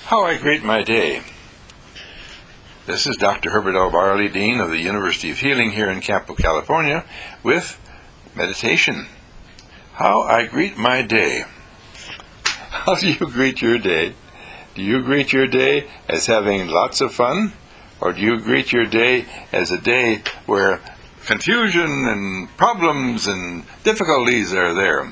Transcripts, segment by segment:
How I greet my day. This is Dr. Herbert L. Barley, Dean of the University of Healing here in Campo, California, with meditation. How I greet my day. How do you greet your day? Do you greet your day as having lots of fun? Or do you greet your day as a day where confusion and problems and difficulties are there?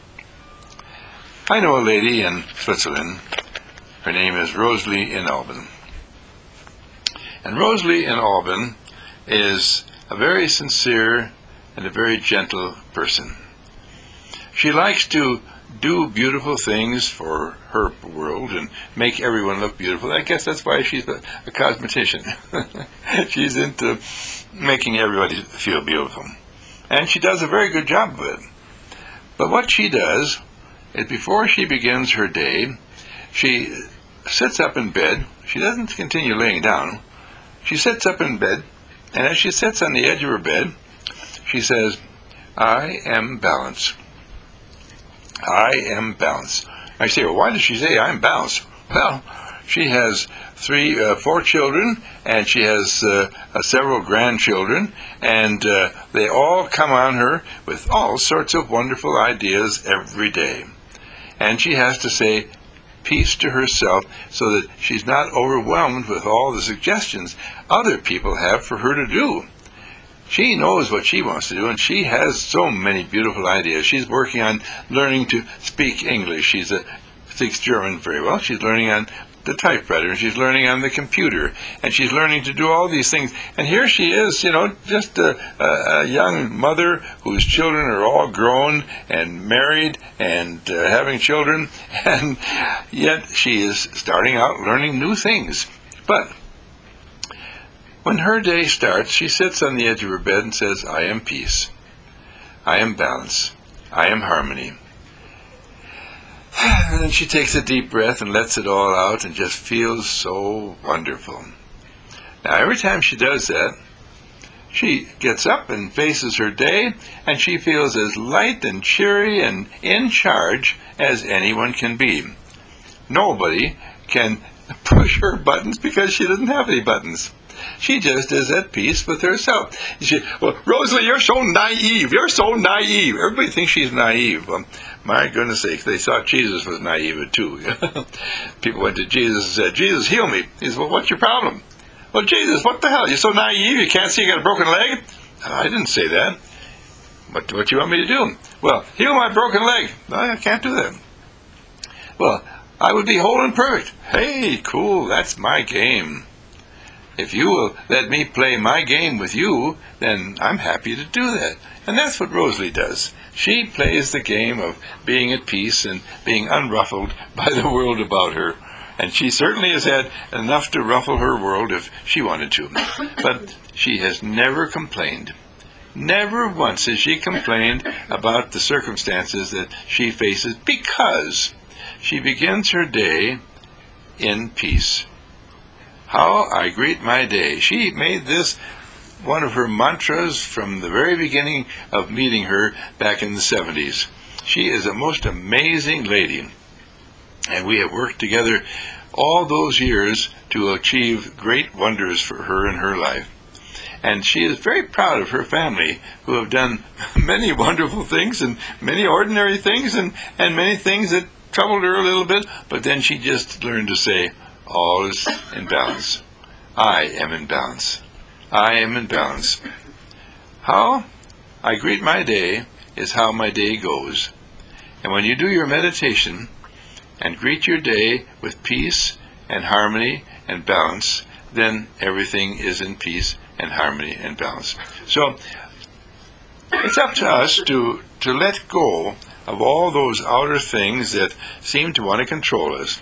I know a lady in Switzerland. Her name is Rosalie in Alban. And Rosalie in Alban is a very sincere and a very gentle person. She likes to do beautiful things for her world and make everyone look beautiful. I guess that's why she's a cosmetician. She's into making everybody feel beautiful. And she does a very good job of it. But what she does is before she begins her day, she sits up in bed. She doesn't continue laying down. She sits up in bed, and as she sits on the edge of her bed, she says, I am balanced. I am balanced. I say, well, why does she say I'm balanced? Well, she has 4 children, and she has several grandchildren, and they all come on her with all sorts of wonderful ideas every day. And she has to say peace to herself so that she's not overwhelmed with all the suggestions other people have for her to do. She knows what she wants to do, and she has so many beautiful ideas. She's working on learning to speak English. She speaks German very well. She's learning on the typewriter. She's learning on the computer, and she's learning to do all these things. And here she is, just a young mother whose children are all grown and married and having children, and yet she is starting out learning new things. But when her day starts, she sits on the edge of her bed and says, I am peace. I am balance. I am harmony. And then she takes a deep breath and lets it all out and just feels so wonderful. Now, every time she does that, she gets up and faces her day, and she feels as light and cheery and in charge as anyone can be. Nobody can push her buttons because she doesn't have any buttons. She just is at peace with herself. Well, Rosalie, you're so naive. You're so naive. Everybody thinks she's naive. Well, my goodness sakes, they thought Jesus was naive too. People went to Jesus and said, Jesus, heal me. He said, well, what's your problem? Well, Jesus, what the hell? You're so naive, you can't see you got a broken leg? I didn't say that. What do you want me to do? Well, heal my broken leg. No, I can't do that. Well, I would be whole and perfect. Hey, cool, that's my game. If you will let me play my game with you, then I'm happy to do that. And that's what Rosalie does. She plays the game of being at peace and being unruffled by the world about her. And she certainly has had enough to ruffle her world if she wanted to. But she has never complained. Never once has she complained about the circumstances that she faces because she begins her day in peace. How I greet my day. She made this one of her mantras from the very beginning of meeting her back in the 70s. She is a most amazing lady, and we have worked together all those years to achieve great wonders for her in her life. And she is very proud of her family, who have done many wonderful things and many ordinary things and many things that troubled her a little bit, but then she just learned to say, all is in balance. I am in balance. I am in balance. How I greet my day is how my day goes. And when you do your meditation and greet your day with peace and harmony and balance, then everything is in peace and harmony and balance. So it's up to us to let go of all those outer things that seem to want to control us.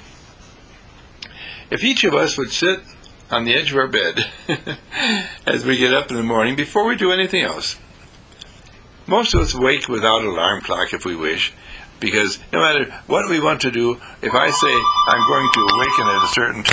If each of us would sit on the edge of our bed as we get up in the morning before we do anything else. Most of us wake without alarm clock if we wish, because no matter what we want to do, if I say I'm going to awaken at a certain time,